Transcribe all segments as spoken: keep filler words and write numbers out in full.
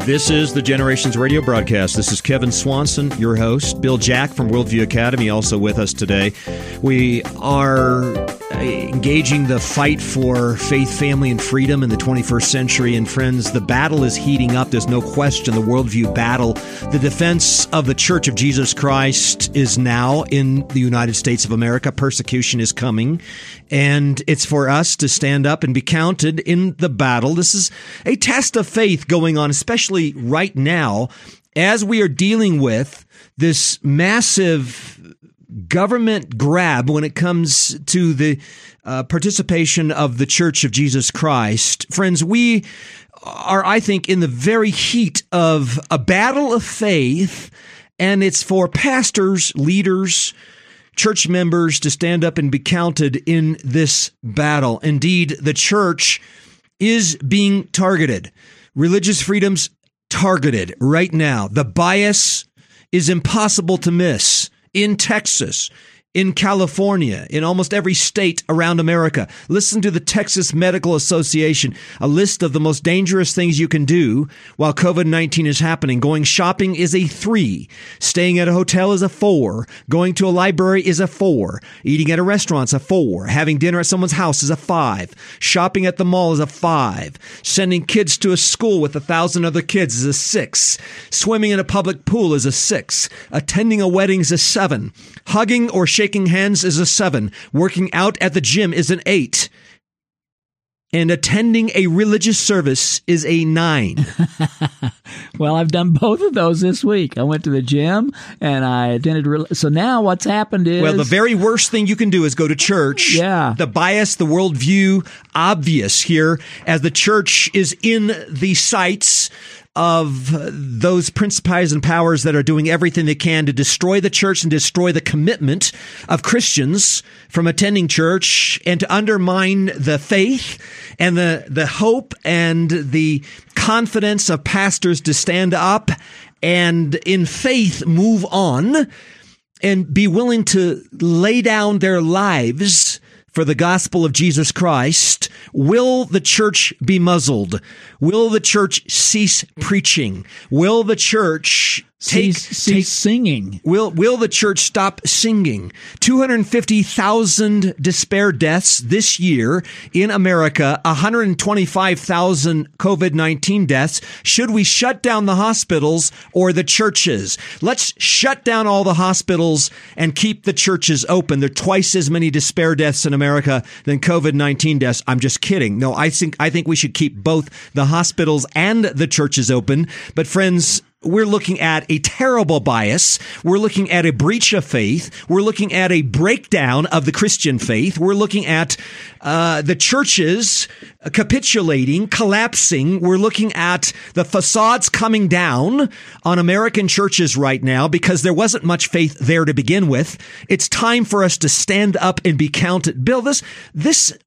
This is the Generations Radio broadcast. This is Kevin Swanson, your host. Bill Jack from Worldview Academy also with us today. We are engaging the fight for faith, family, and freedom in the twenty-first century. And friends, the battle is heating up. There's no question. The worldview battle. The defense of the Church of Jesus Christ is now in the United States of America. Persecution is coming. And it's for us to stand up and be counted in the battle. This is a test of faith going on, especially right now, as we are dealing with this massive government grab when it comes to the uh, participation of the Church of Jesus Christ. Friends, we are, I think, in the very heat of a battle of faith, and it's for pastors, leaders, church members to stand up and be counted in this battle. Indeed, the church is being targeted. Religious freedom's targeted right now. The bias is impossible to miss in Texas, in California, in almost every state around America. Listen to the Texas Medical Association, a list of the most dangerous things you can do while COVID nineteen is happening. Going shopping is a three. Staying at a hotel is a four. Going to a library is a four. Eating at a restaurant is a four. Having dinner at someone's house is a five. Shopping at the mall is a five. Sending kids to a school with a thousand other kids is a six. Swimming in a public pool is a six. Attending a wedding is a seven. Hugging or shaking Shaking hands is a seven. Working out at the gym is an eight. And attending a religious service is a nine. Well, I've done both of those this week. I went to the gym and I attended. Re- so now what's happened is... Well, the very worst thing you can do is go to church. Yeah. The bias, the worldview, obvious here as the church is in the sights of those principalities and powers that are doing everything they can to destroy the church and destroy the commitment of Christians from attending church and to undermine the faith and the, the hope and the confidence of pastors to stand up and in faith move on and be willing to lay down their lives for the gospel of Jesus Christ. Will the church be muzzled? Will the church cease preaching? Will the church take, cease, take cease singing? Will will the church stop singing? two hundred fifty thousand despair deaths this year in America, one hundred twenty-five thousand COVID nineteen deaths. Should we shut down the hospitals or the churches? Let's shut down all the hospitals and keep the churches open. There are twice as many despair deaths in America than COVID nineteen deaths. I'm just kidding. No, I think I think we should keep both the hospitals and the churches open. But friends, we're looking at a terrible bias. We're looking at a breach of faith. We're looking at a breakdown of the Christian faith. We're looking at uh, the churches capitulating, collapsing. We're looking at the facades coming down on American churches right now because there wasn't much faith there to begin with. It's time for us to stand up and be counted. Bill, this, this,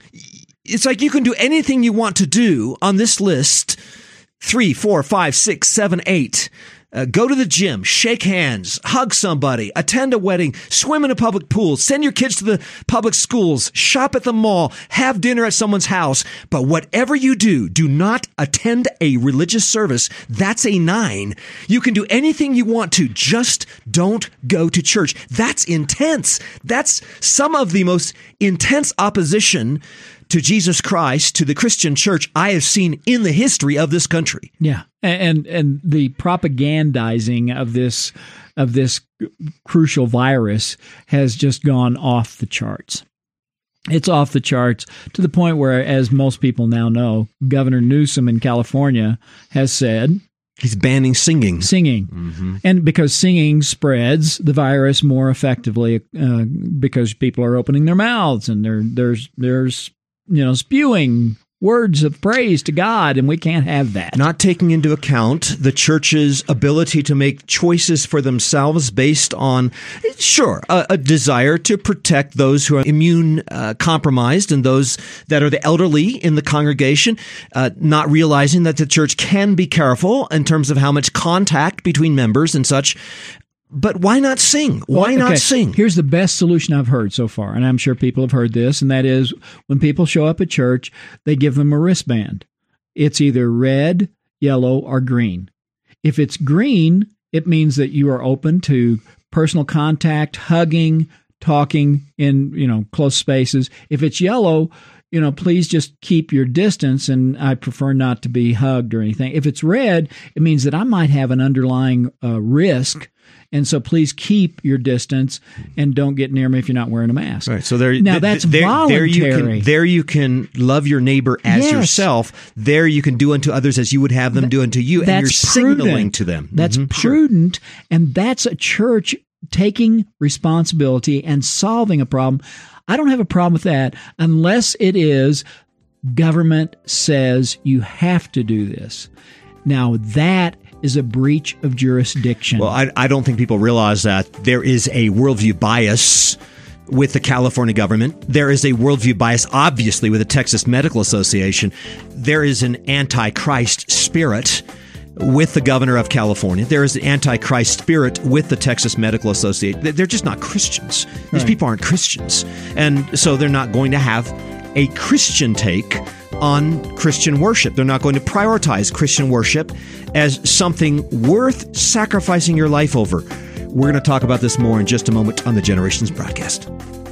it's like you can do anything you want to do on this list. Three, four, five, six, seven, eight. Uh, go to the gym, shake hands, hug somebody, attend a wedding, swim in a public pool, send your kids to the public schools, shop at the mall, have dinner at someone's house. But whatever you do, do not attend a religious service. That's a nine. You can do anything you want to, just don't go to church. That's intense. That's some of the most intense opposition to Jesus Christ, to the Christian church I have seen in the history of this country. Yeah, and and the propagandizing of this of this crucial virus has just gone off the charts. It's off the charts to the point where, as most people now know, Governor Newsom in California has said he's banning singing. Singing. Mm-hmm. And because singing spreads the virus more effectively uh, because people are opening their mouths and there there's there's you know, spewing words of praise to God, and we can't have that. Not taking into account the church's ability to make choices for themselves based on, sure, a, a desire to protect those who are immune uh, compromised and those that are the elderly in the congregation, uh, not realizing that the church can be careful in terms of how much contact between members and such. But why not sing? Why well, not okay. sing? Here's the best solution I've heard so far, and I'm sure people have heard this, and that is when people show up at church, they give them a wristband. It's either red, yellow, or green. If it's green, it means that you are open to personal contact, hugging, talking in, you know, close spaces. If it's yellow, you know, please just keep your distance, and I prefer not to be hugged or anything. If it's red, it means that I might have an underlying uh, risk, and so please keep your distance and don't get near me if you're not wearing a mask. Right. So there, now that's there, voluntary. There you, can, there you can love your neighbor as yes. yourself. There you can do unto others as you would have them Th- do unto you, and you're prudent. signaling to them. That's mm-hmm. prudent, sure. And that's a church taking responsibility and solving a problem. I don't have a problem with that unless it is government says you have to do this. Now that is a breach of jurisdiction. Well, I, I don't think people realize that there is a worldview bias with the California government. There is a worldview bias, obviously, with the Texas Medical Association. There is an anti-Christ spirit with the governor of California. There is an anti-Christ spirit with the Texas Medical Association. They're just not Christians. These right. people aren't Christians. And so they're not going to have a Christian take on Christian worship. They're not going to prioritize Christian worship as something worth sacrificing your life over. We're going to talk about this more in just a moment on the Generations broadcast.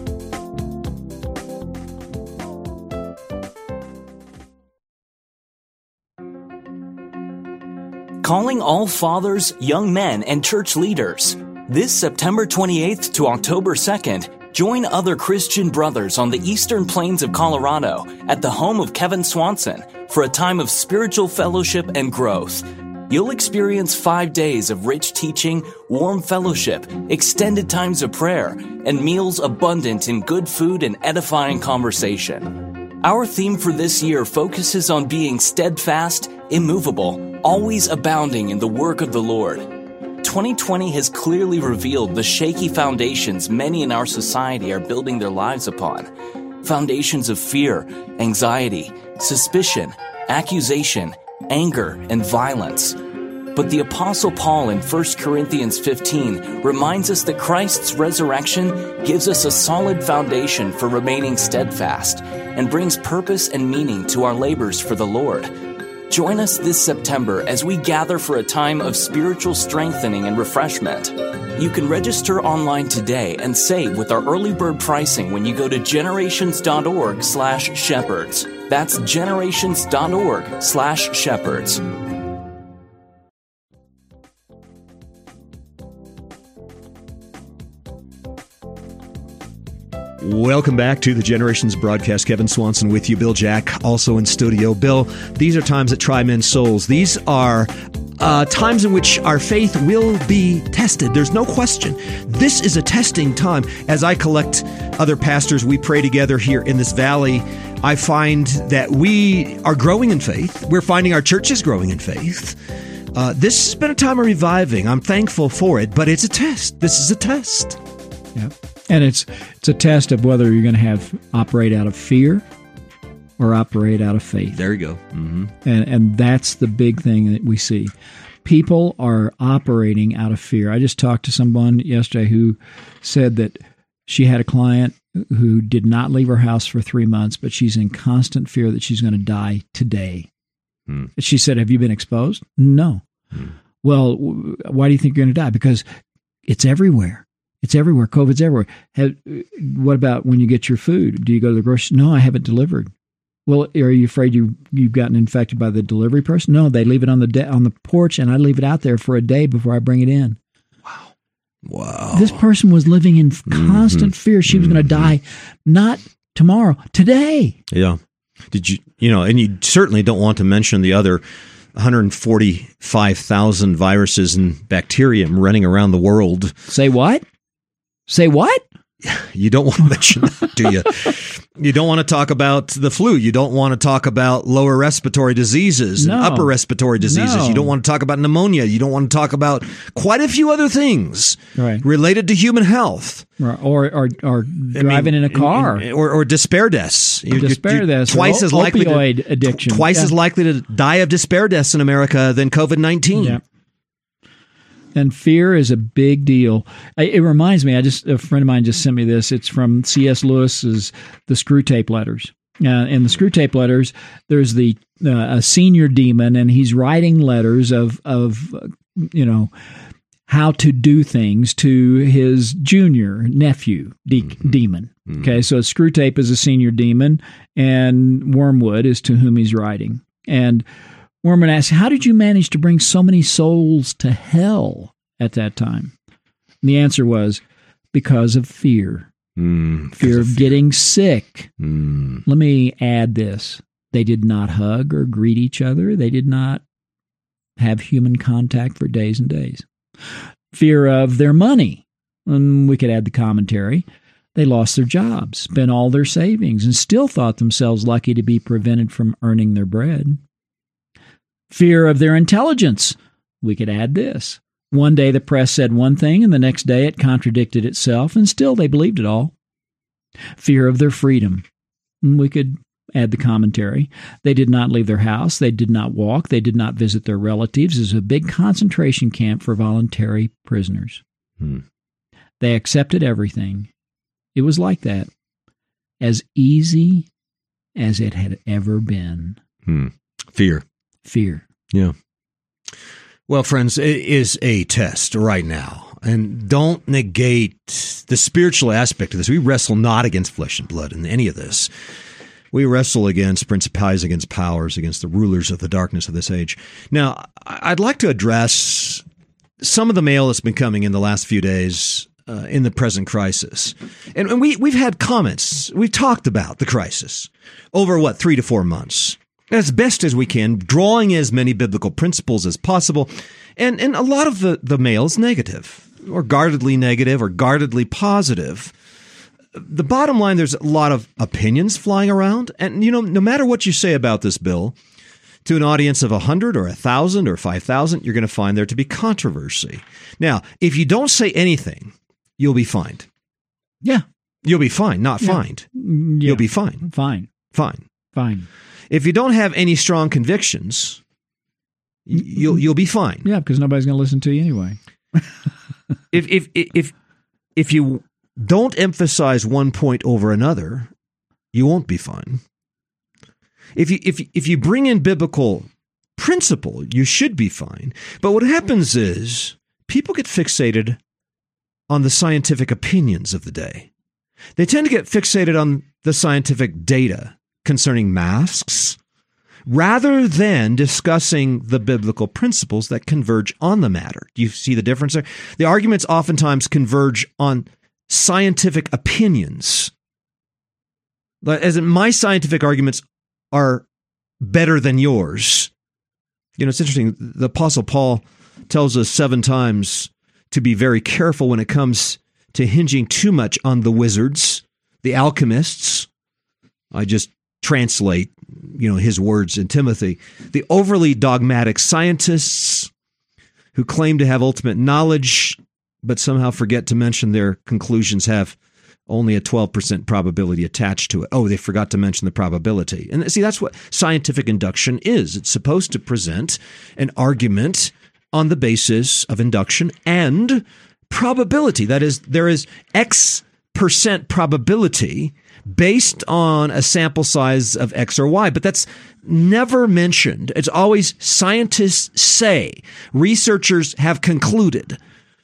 Calling all fathers, young men, and church leaders. This September twenty-eighth to October second, join other Christian brothers on the eastern plains of Colorado at the home of Kevin Swanson for a time of spiritual fellowship and growth. You'll experience five days of rich teaching, warm fellowship, extended times of prayer, and meals abundant in good food and edifying conversation. Our theme for this year focuses on being steadfast, immovable, always abounding in the work of the Lord. twenty twenty has clearly revealed the shaky foundations many in our society are building their lives upon. Foundations of fear, anxiety, suspicion, accusation, anger, and violence. But the Apostle Paul in First Corinthians fifteen reminds us that Christ's resurrection gives us a solid foundation for remaining steadfast and brings purpose and meaning to our labors for the Lord. Join us this September as we gather for a time of spiritual strengthening and refreshment. You can register online today and save with our early bird pricing when you go to generations.org slash shepherds. That's generations.org slash shepherds. Welcome back to the Generations broadcast. Kevin Swanson with you, Bill Jack, also in studio. Bill, these are times that try men's souls. These are uh, times in which our faith will be tested. There's no question. This is a testing time. As I collect other pastors, we pray together here in this valley. I find that we are growing in faith. We're finding our church is growing in faith. Uh, this has been a time of reviving. I'm thankful for it, but it's a test. This is a test. Yeah. And it's it's a test of whether you're going to have operate out of fear or operate out of faith. There you go. Mm-hmm. And and that's the big thing that we see. People are operating out of fear. I just talked to someone yesterday who said that she had a client who did not leave her house for three months, but she's in constant fear that she's going to die today. Mm. She said, "Have you been exposed?" No. Mm. Well, why do you think you're going to die? Because it's everywhere. It's everywhere. COVID's everywhere. Have, what about when you get your food? Do you go to the grocery? No, I haven't delivered. Well, are you afraid you, you've gotten infected by the delivery person? No, they leave it on the de- on the porch, and I leave it out there for a day before I bring it in. Wow. Wow. This person was living in constant mm-hmm. fear she was mm-hmm. going to die, not tomorrow, today. Yeah. Did you, you know, and you certainly don't want to mention the other one hundred forty-five thousand viruses and bacteria running around the world. Say what? Say what? You don't want to mention that, do you? You don't want to talk about the flu. You don't want to talk about lower respiratory diseases no. and upper respiratory diseases. No. You don't want to talk about pneumonia. You don't want to talk about quite a few other things right. related to human health. Or or, or, or driving I mean, in a car. Or, or despair deaths. You're, despair you're deaths. Twice as likely opioid to, addiction. Twice yeah. as likely to die of despair deaths in America than COVID nineteen. Yeah. And fear is a big deal. It reminds me, I just a friend of mine just sent me this. It's from C S Lewis's The Screw Tape Letters. Uh, in the Screwtape Letters, there's the uh, a senior demon, and he's writing letters of of uh, you know how to do things to his junior nephew de- mm-hmm. demon. Mm-hmm. Okay, so Screwtape is a senior demon, and Wormwood is to whom he's writing. And Wormwood asks, "How did you manage to bring so many souls to hell at that time?" And the answer was, "Because of fear." Mm, fear of, of fear. getting sick. Mm. Let me add this. They did not hug or greet each other. They did not have human contact for days and days. Fear of their money. And we could add the commentary. They lost their jobs, spent all their savings, and still thought themselves lucky to be prevented from earning their bread. Fear of their intelligence. We could add this. One day the press said one thing, and the next day it contradicted itself, and still they believed it all. Fear of their freedom. We could add the commentary. They did not leave their house. They did not walk. They did not visit their relatives. It was a big concentration camp for voluntary prisoners. Hmm. They accepted everything. It was like that. As easy as it had ever been. Hmm. Fear. Fear. Yeah. Well, friends, it is a test right now. And don't negate the spiritual aspect of this. We wrestle not against flesh and blood in any of this. We wrestle against principalities, against powers, against the rulers of the darkness of this age. Now, I'd like to address some of the mail that's been coming in the last few days uh, in the present crisis. And, and we, we've had comments. We've talked about the crisis over, what, three to four months. As best as we can, drawing as many biblical principles as possible. And and a lot of the, the mail is negative, or guardedly negative, or guardedly positive. The bottom line, there's a lot of opinions flying around. And, you know, no matter what you say about this bill, to an audience of one hundred or one thousand or five thousand, you're going to find there to be controversy. Now, if you don't say anything, you'll be fined. Yeah. You'll be fine, not yeah. fined. Yeah. You'll be fine. Fine. Fine. Fine. If you don't have any strong convictions, you'll you'll be fine. Yeah, because nobody's going to listen to you anyway. if if if if you don't emphasize one point over another, you won't be fine. If you if if you bring in biblical principle, you should be fine. But what happens is people get fixated on the scientific opinions of the day. They tend to get fixated on the scientific data concerning masks, rather than discussing the biblical principles that converge on the matter. Do you see the difference there? The arguments oftentimes converge on scientific opinions. As in, my scientific arguments are better than yours. You know, it's interesting. The Apostle Paul tells us seven times to be very careful when it comes to hinging too much on the wizards, the alchemists. I just translate, you know, his words in Timothy. The overly dogmatic scientists who claim to have ultimate knowledge, but somehow forget to mention their conclusions have only a twelve percent probability attached to it. Oh, they forgot to mention the probability. And see, that's what scientific induction is. It's supposed to present an argument on the basis of induction and probability. That is, there is X percent probability based on a sample size of X or Y, but that's never mentioned. It's always scientists say, researchers have concluded.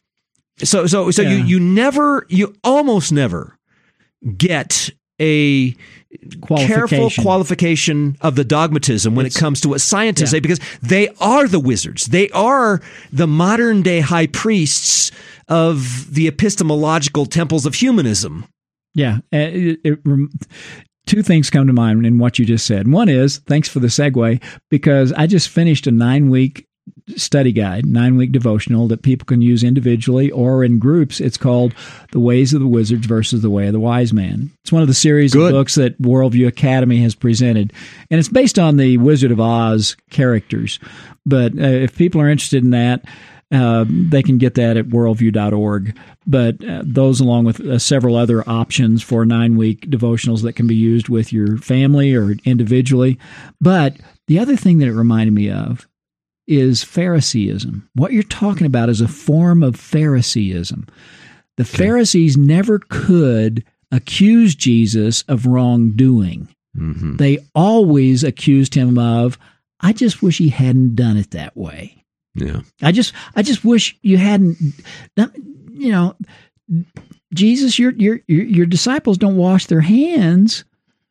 So, so, so yeah. you, you never, you almost never get a careful qualification of the dogmatism when it's, it comes to what scientists yeah. say, because they are the wizards. They are the modern day high priests of the epistemological temples of humanism. Yeah. It, it, it, two things come to mind in what you just said. One is, thanks for the segue, because I just finished a nine-week study guide, nine-week devotional that people can use individually or in groups. It's called The Ways of the Wizards versus the Way of the Wise Man. It's one of the series Good. of books that Worldview Academy has presented, and it's based on the Wizard of Oz characters. But uh, if people are interested in that, Uh, they can get that at worldview dot org. But uh, those, along with uh, several other options for nine-week devotionals that can be used with your family or individually. But the other thing that it reminded me of is Phariseeism. What you're talking about is a form of Phariseeism. The Pharisees never could accuse Jesus of wrongdoing. mm-hmm. they always accused him of, I just wish he hadn't done it that way. Yeah. I just I just wish you hadn't, you know, Jesus, your your your disciples don't wash their hands,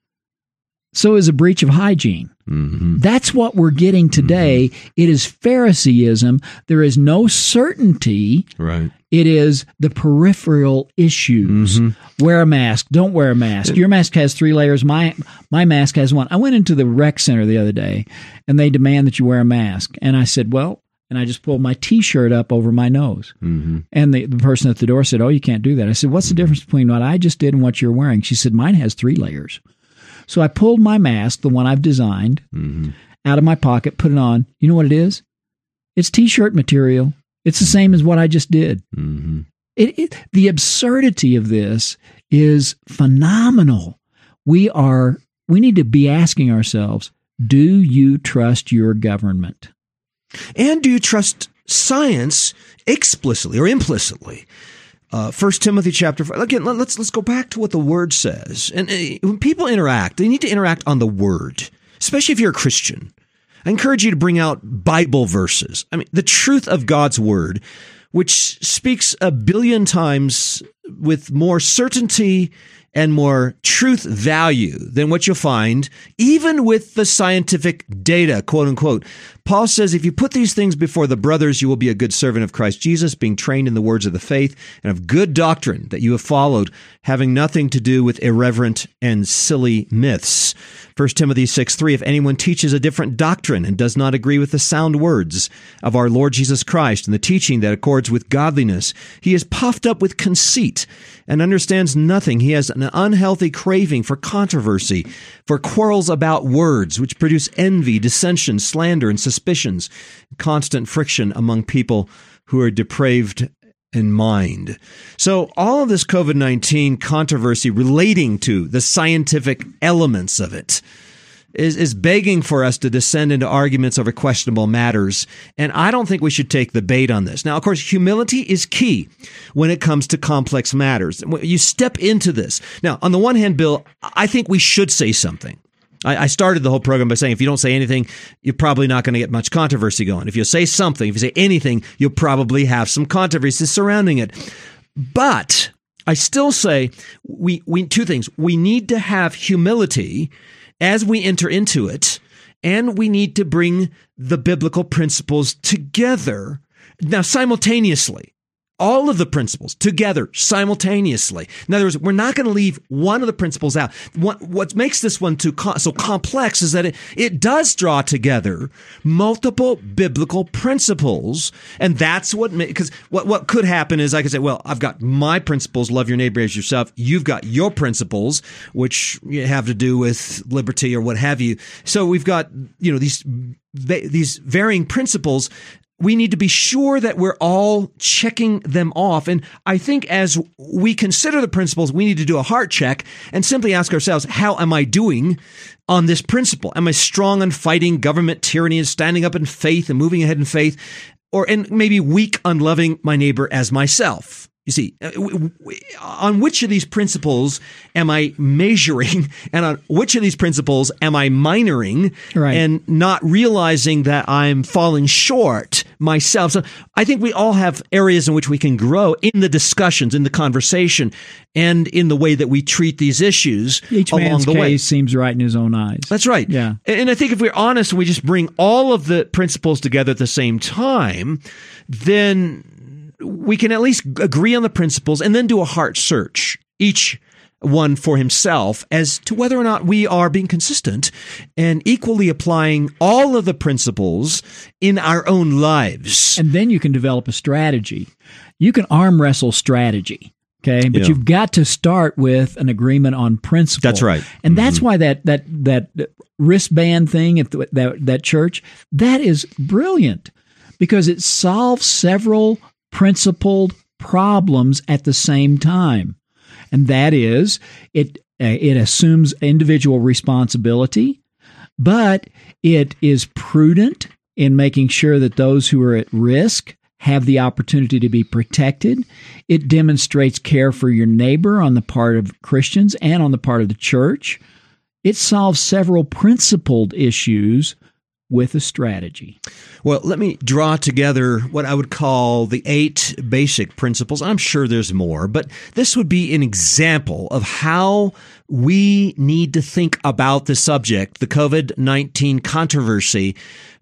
so is a breach of hygiene. Mm-hmm. That's what we're getting today. Mm-hmm. It is Phariseeism. There is no certainty. Right. It is the peripheral issues. Mm-hmm. Wear a mask. Don't wear a mask. Your mask has three layers. My my mask has one. I went into the rec center the other day, and they demand that you wear a mask. And I said, well, and I just pulled my T-shirt up over my nose. Mm-hmm. And the, the person at the door said, oh, you can't do that. I said, what's the difference between what I just did and what you're wearing? She said, mine has three layers. So I pulled my mask, the one I've designed, mm-hmm. out of my pocket, put it on. You know what it is? It's T-shirt material. It's the same as what I just did. Mm-hmm. It, it, the absurdity of this is phenomenal. We are. We need to be asking ourselves, do you trust your government? And do you trust science explicitly or implicitly? Uh, First Timothy chapter five. Again, let's let's go back to what the Word says. And uh, when people interact, they need to interact on the Word, especially if you're a Christian. I encourage you to bring out Bible verses. I mean, the truth of God's Word, which speaks a billion times with more certainty and more truth value than what you'll find, even with the scientific data, quote unquote. Paul says, if you put these things before the brothers, you will be a good servant of Christ Jesus, being trained in the words of the faith and of good doctrine that you have followed, having nothing to do with irreverent and silly myths. First Timothy six three, if anyone teaches a different doctrine and does not agree with the sound words of our Lord Jesus Christ and the teaching that accords with godliness, he is puffed up with conceit and understands nothing. He has an unhealthy craving for controversy, for quarrels about words, which produce envy, dissension, slander, and suspicions, constant friction among people who are depraved in mind. So all of this COVID nineteen controversy relating to the scientific elements of it is, is begging for us to descend into arguments over questionable matters. And I don't think we should take the bait on this. Now, of course, humility is key when it comes to complex matters. You step into this. Now, on the one hand, Bill, I think we should say something. I started the whole program by saying if you don't say anything, you're probably not going to get much controversy going. If you say something, if you say anything, you'll probably have some controversy surrounding it. But I still say we we two things. We need to have humility as we enter into it, and we need to bring the biblical principles together. Now, simultaneously. All of the principles together simultaneously. In other words, we're not going to leave one of the principles out. What, what makes this one too co- so complex is that it, it does draw together multiple biblical principles. And that's what, because what, what could happen is I could say, well, I've got my principles, love your neighbor as yourself. You've got your principles, which have to do with liberty or what have you. So we've got, you know, these, these varying principles. We need to be sure that we're all checking them off. And I think as we consider the principles, we need to do a heart check and simply ask ourselves, how am I doing on this principle? Am I strong on fighting government tyranny and standing up in faith and moving ahead in faith? Or and maybe weak on loving my neighbor as myself? You see, on which of these principles am I measuring, and on which of these principles am I minoring, right, and not realizing that I'm falling short myself? So I think we all have areas in which we can grow in the discussions, in the conversation, and in the way that we treat these issues Each along man's the case way. seems right in his own eyes. That's right. Yeah. And I think if we're honest and we just bring all of the principles together at the same time, then we can at least agree on the principles and then do a heart search, each one for himself, as to whether or not we are being consistent and equally applying all of the principles in our own lives. And then you can develop a strategy. You can arm wrestle strategy. Okay, but Yeah. you've got to start with an agreement on principle. That's right. And Mm-hmm. that's why that that that wristband thing at the, that that church, that is brilliant, because it solves several principled problems at the same time. And that is, it uh, it assumes individual responsibility, but it is prudent in making sure that those who are at risk have the opportunity to be protected. It demonstrates care for your neighbor on the part of Christians and on the part of the church. It solves several principled issues with a strategy. Well, let me draw together what I would call the eight basic principles. I'm sure there's more, but this would be an example of how we need to think about the subject, the COVID nineteen controversy,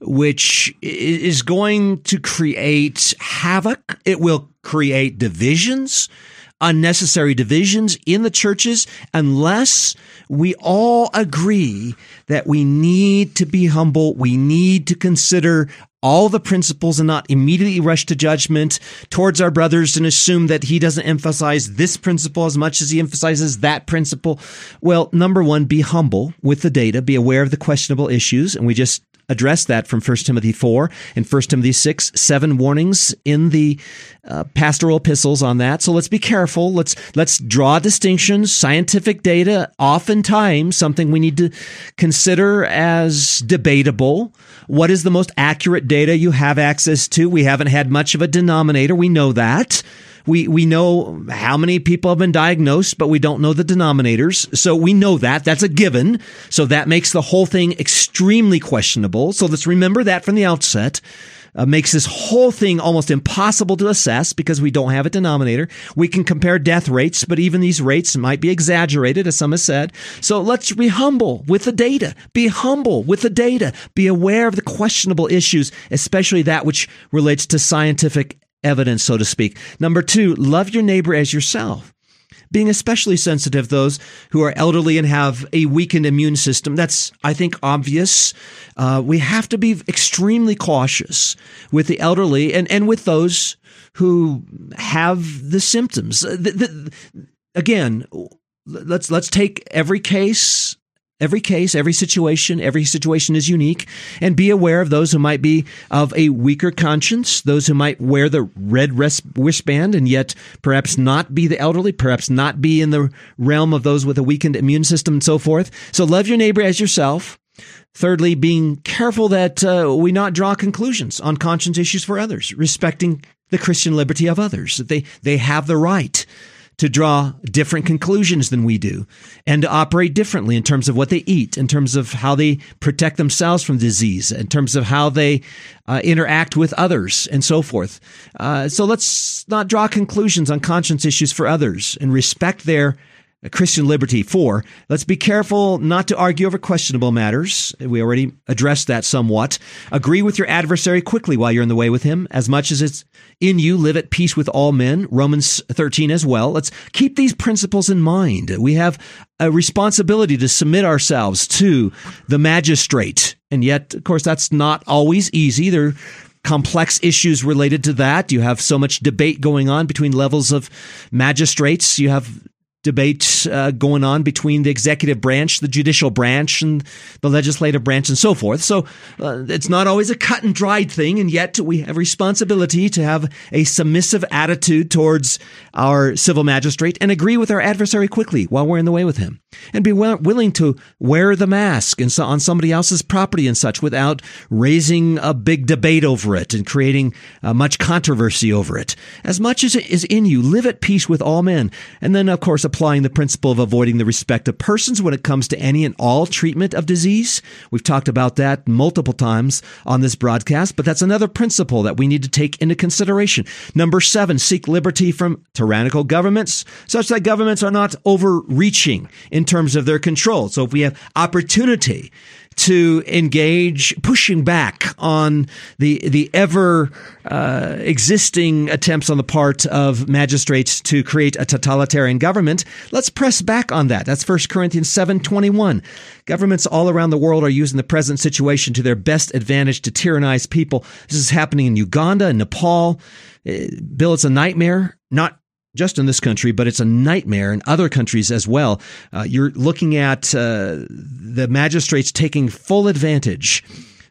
which is going to create havoc. It will create divisions, unnecessary divisions in the churches, unless we all agree that we need to be humble. We need to consider all the principles and not immediately rush to judgment towards our brothers and assume that he doesn't emphasize this principle as much as he emphasizes that principle. Well, number one, be humble with the data, be aware of the questionable issues. And we just addressed that from First Timothy four and First Timothy six, seven warnings in the uh, pastoral epistles on that. So let's be careful. Let's let's draw distinctions. Scientific data, oftentimes something we need to consider as debatable. What is the most accurate data you have access to? We haven't had much of a denominator. We know that. We we know how many people have been diagnosed, but we don't know the denominators. So we know that. That's a given. So that makes the whole thing extremely questionable. So let's remember that from the outset. Uh, makes this whole thing almost impossible to assess because we don't have a denominator. We can compare death rates, but even these rates might be exaggerated, as some have said. So let's be humble with the data. Be humble with the data. Be aware of the questionable issues, especially that which relates to scientific evidence, so to speak. Number two, love your neighbor as yourself. Being especially sensitive to those who are elderly and have a weakened immune system. That's, I think, obvious. Uh, we have to be extremely cautious with the elderly and, and with those who have the symptoms. The, the, again, let's let's take every case. Every case, every situation, every situation is unique, and be aware of those who might be of a weaker conscience, those who might wear the red wristband and yet perhaps not be the elderly, perhaps not be in the realm of those with a weakened immune system and so forth. So love your neighbor as yourself. Thirdly, being careful that uh, we not draw conclusions on conscience issues for others, respecting the Christian liberty of others, that they, they have the right to draw different conclusions than we do and to operate differently in terms of what they eat, in terms of how they protect themselves from disease, in terms of how they uh, interact with others and so forth. Uh, so let's not draw conclusions on conscience issues for others and respect their Christian liberty. Four, let's be careful not to argue over questionable matters. We already addressed that somewhat. Agree with your adversary quickly while you're in the way with him. As much as it's in you, live at peace with all men. Romans thirteen as well. Let's keep these principles in mind. We have a responsibility to submit ourselves to the magistrate. And yet, of course, that's not always easy. There are complex issues related to that. You have so much debate going on between levels of magistrates. You have debate uh, going on between the executive branch, the judicial branch, and the legislative branch, and so forth. So uh, it's not always a cut and dried thing, and yet we have responsibility to have a submissive attitude towards our civil magistrate and agree with our adversary quickly while we're in the way with him, and be well, willing to wear the mask and so on somebody else's property and such without raising a big debate over it and creating uh, much controversy over it. As much as it is in you, live at peace with all men. And then, of course, applying the principle of avoiding the respect of persons when it comes to any and all treatment of disease. We've talked about that multiple times on this broadcast, but that's another principle that we need to take into consideration. Number seven, seek liberty from tyrannical governments, such that governments are not overreaching in terms of their control. So if we have opportunity to engage, pushing back on the the ever uh, existing attempts on the part of magistrates to create a totalitarian government, let's press back on that. That's First Corinthians seven twenty-one. Governments all around the world are using the present situation to their best advantage to tyrannize people. This is happening in Uganda and Nepal. Bill, it's a nightmare, not just in this country, but it's a nightmare in other countries as well. Uh, you're looking at uh, the magistrates taking full advantage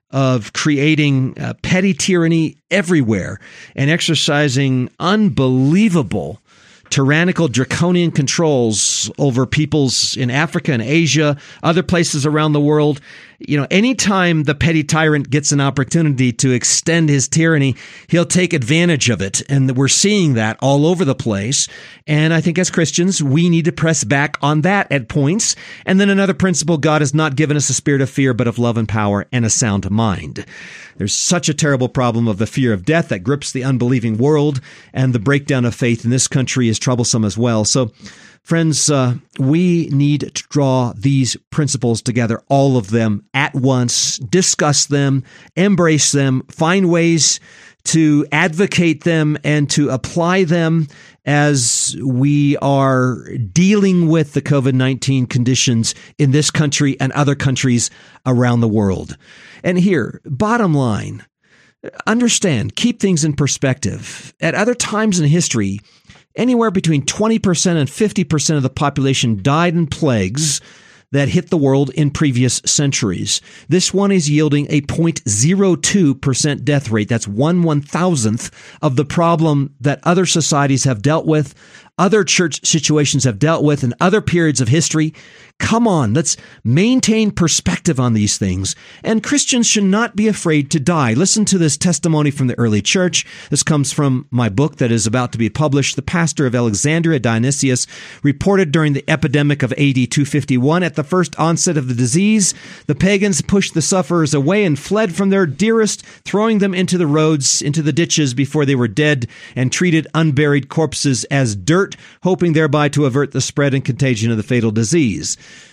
of creating uh, petty tyranny everywhere and exercising unbelievable tyrannical draconian controls over peoples in Africa and Asia, other places around the world. you know, anytime the petty tyrant gets an opportunity to extend his tyranny, he'll take advantage of it. And we're seeing that all over the place. And I think as Christians, we need to press back on that at points. And then another principle, God has not given us a spirit of fear, but of love and power and a sound mind. There's such a terrible problem of the fear of death that grips the unbelieving world, and the breakdown of faith in this country is troublesome as well. So, friends, uh, we need to draw these principles together, all of them at once, discuss them, embrace them, find ways to advocate them and to apply them as we are dealing with the COVID nineteen conditions in this country and other countries around the world. And here, bottom line, understand, keep things in perspective. At other times in history, anywhere between twenty percent and fifty percent of the population died in plagues that hit the world in previous centuries. This one is yielding a zero point zero two percent death rate. That's one one-thousandth of the problem that other societies have dealt with, other church situations have dealt with, in other periods of history. Come on, let's maintain perspective on these things. And Christians should not be afraid to die. Listen to this testimony from the early church. This comes from my book that is about to be published. The pastor of Alexandria, Dionysius, reported during the epidemic of A D two fifty-one, at the first onset of the disease, the pagans pushed the sufferers away and fled from their dearest, throwing them into the roads, into the ditches before they were dead, and treated unburied corpses as dirt, hoping thereby to avert the spread and contagion of the fatal disease.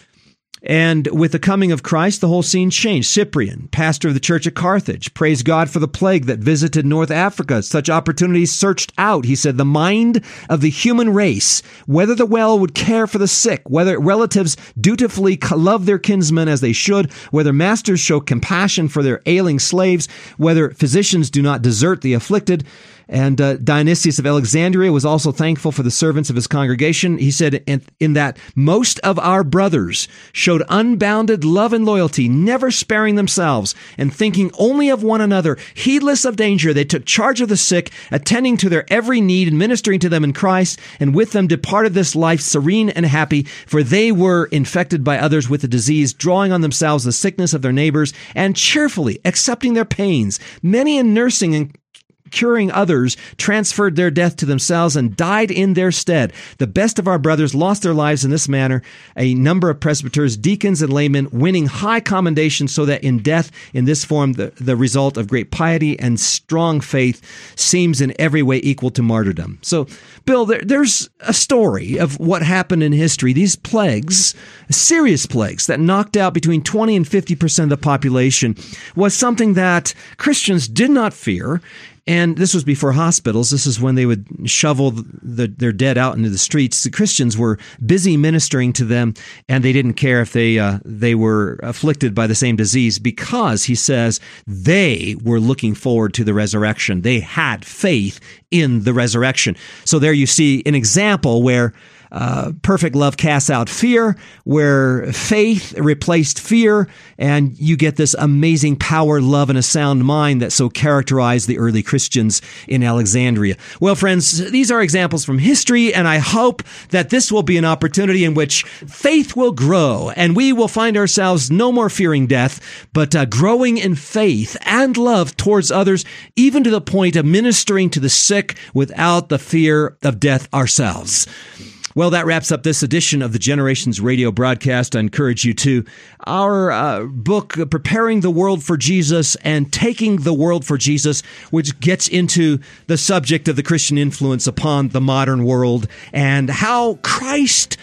And with the coming of Christ, the whole scene changed. Cyprian, pastor of the church at Carthage, praised God for the plague that visited North Africa. Such opportunities searched out, he said, the mind of the human race, whether the well would care for the sick, whether relatives dutifully love their kinsmen as they should, whether masters show compassion for their ailing slaves, whether physicians do not desert the afflicted. And uh, Dionysius of Alexandria was also thankful for the servants of his congregation. He said in, in that most of our brothers showed unbounded love and loyalty, never sparing themselves and thinking only of one another. Heedless of danger, they took charge of the sick, attending to their every need and ministering to them in Christ, and with them departed this life serene and happy, for they were infected by others with the disease, drawing on themselves the sickness of their neighbors, and cheerfully accepting their pains. Many in nursing and curing others transferred their death to themselves and died in their stead. The best of our brothers lost their lives in this manner, a number of presbyters, deacons, and laymen winning high commendation, so that in death in this form, the, the result of great piety and strong faith seems in every way equal to martyrdom. So, Bill, there, there's a story of what happened in history. These plagues, serious plagues that knocked out between twenty and fifty percent of the population, was something that Christians did not fear. And this was before hospitals. This is when they would shovel the, their dead out into the streets. The Christians were busy ministering to them, and they didn't care if they uh, they were afflicted by the same disease, because, he says, they were looking forward to the resurrection. They had faith in the resurrection. So there you see an example where Uh, perfect love casts out fear, where faith replaced fear, and you get this amazing power, love, and a sound mind that so characterized the early Christians in Alexandria. Well, friends, these are examples from history, and I hope that this will be an opportunity in which faith will grow, and we will find ourselves no more fearing death, but uh, growing in faith and love towards others, even to the point of ministering to the sick without the fear of death ourselves. Well, that wraps up this edition of the Generations Radio broadcast. I encourage you to our uh, book, Preparing the World for Jesus and Taking the World for Jesus, which gets into the subject of the Christian influence upon the modern world and how Christ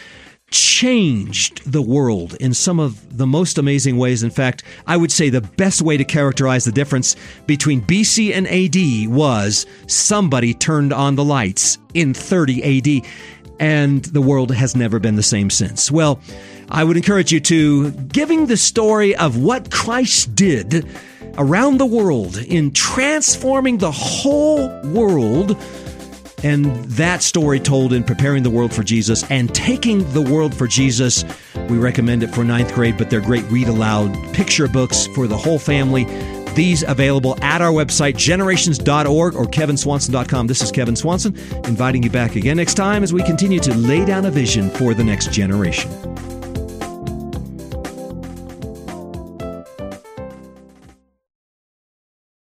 changed the world in some of the most amazing ways. In fact, I would say the best way to characterize the difference between B C and A D was somebody turned on the lights in thirty A D. And the world has never been the same since. Well, I would encourage you to giving the story of what Christ did around the world in transforming the whole world, and that story told in Preparing the World for Jesus and Taking the World for Jesus. We recommend it for ninth grade, but they're great read-aloud picture books for the whole family. These available at our website, generations dot org or kevin swanson dot com. This is Kevin Swanson, inviting you back again next time as we continue to lay down a vision for the next generation.